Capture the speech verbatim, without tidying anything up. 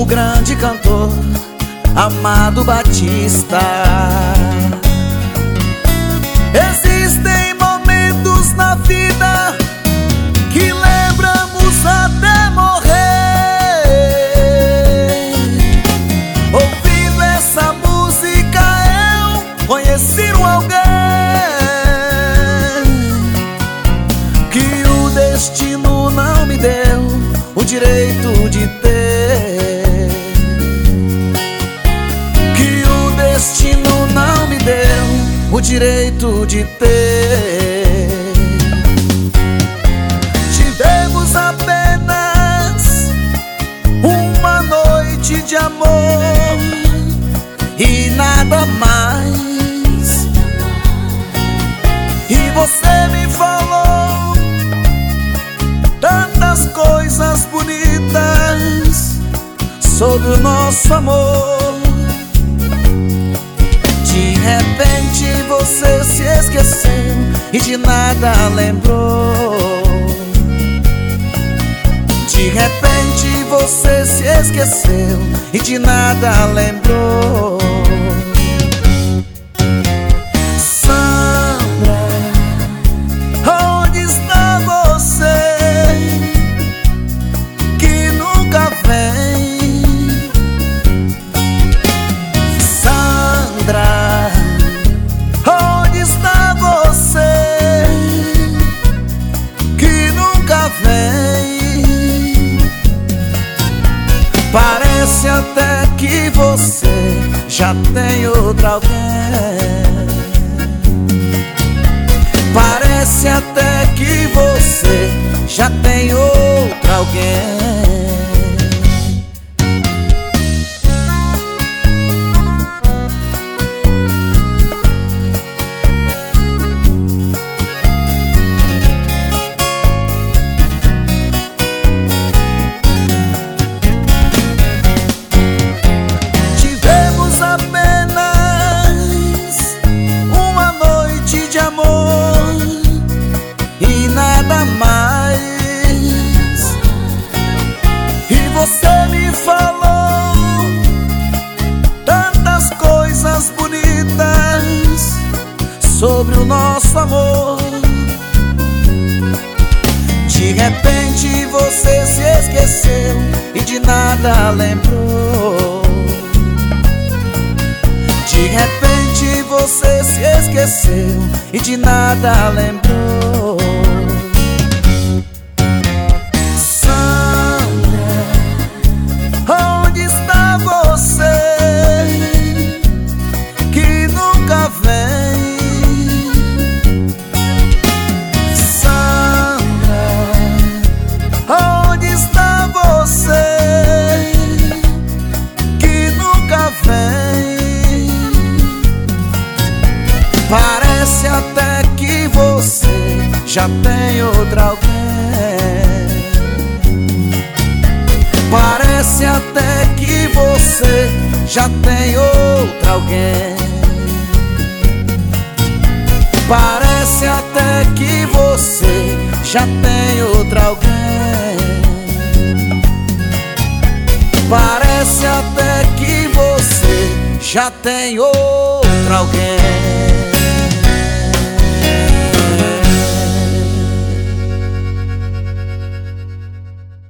o grande cantor Amado Batista. Existem momentos na vida que lembramos até morrer. Ouvindo essa música eu conheci um alguém que o destino não me deu o direito de ter, que o destino não me deu o direito de ter. Tivemos apenas uma noite de amor e nada mais. E você me falou tantas coisas bonitas sobre o nosso amor. De repente você se esqueceu e de nada lembrou. De repente você se esqueceu e de nada lembrou. Sandra, onde está você que nunca vem? Sandra, onde está você que nunca vem? Parece até que você já tem outra alguém. Parece até que você já tem outra alguém. Mais. E você me falou tantas coisas bonitas sobre o nosso amor. De repente você se esqueceu e de nada lembrou. De repente você se esqueceu e de nada lembrou. Parece até que você já tem outra alguém. Parece até que você já tem outra alguém. Parece até que você já tem outra alguém. Parece até que você já tem outra alguém.